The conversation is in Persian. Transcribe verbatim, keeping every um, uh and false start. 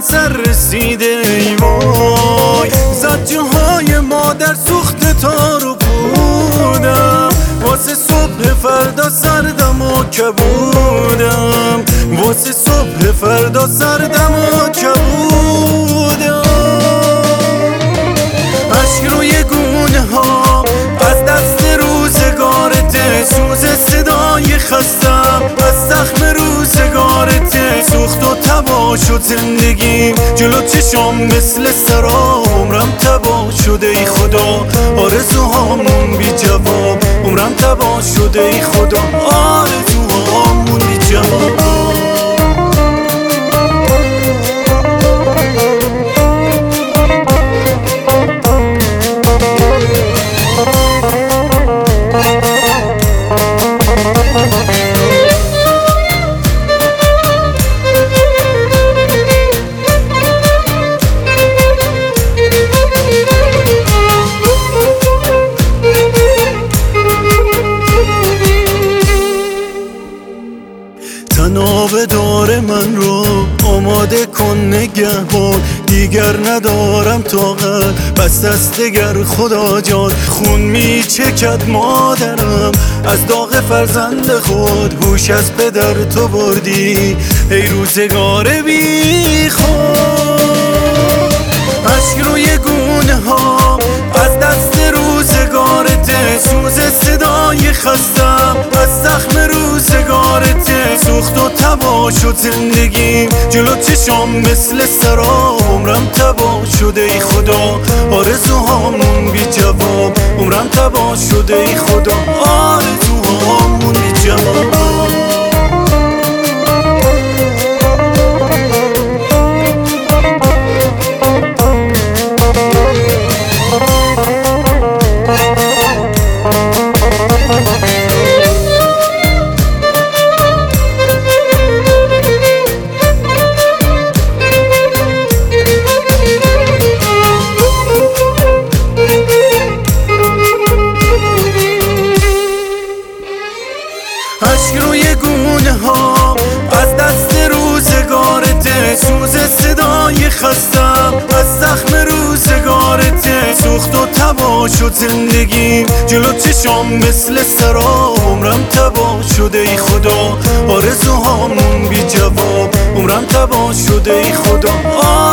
سر رسیده ای وای، زد جاهای مادر سوخت تار و پودم، واسه صبح فردا سردم و کبودم، واسه صبح فردا سردم و کبودم. عشق روی گونه ها از دست روزگارت، سوز صدای خستم از زخم روزگارت، سوخت و تبا شد زندگیم جلو چشام مثل سرا، عمرم تبا شده ای خدا، آرزوهامون بی جواب، عمرم تبا شده ای خدا، آرزوهامون بی جواب. تناب دار من رو آماده کن نگهبان، دیگر ندارم طاقت بس دست دگر خدا جان، خون می چکد مادرم از داغ فرزند خود، هوش از پدر تو بردی ای روزگار بی خود. عشق روی گونه ها از دست روزگارت، سوز صدای خستم از زخم روزگارت، سوخت و تبا شد زندگیم جلو چشام مثل سرا، عمرم تبا شده ای خدا، آرزوهامون بی جواب، عمرم تبا شده ای خدا، آرزوهامون بی جواب. عشق روی گونه ها از دست روزگارت، سوز صدای خستم از زخم روزگارت، سوخت و تبا شد زندگیم جلو چشام مثل سرا، عمرم تبا شده ای خدا، آرزوهامون بی جواب، عمرم تبا شده ای خدا.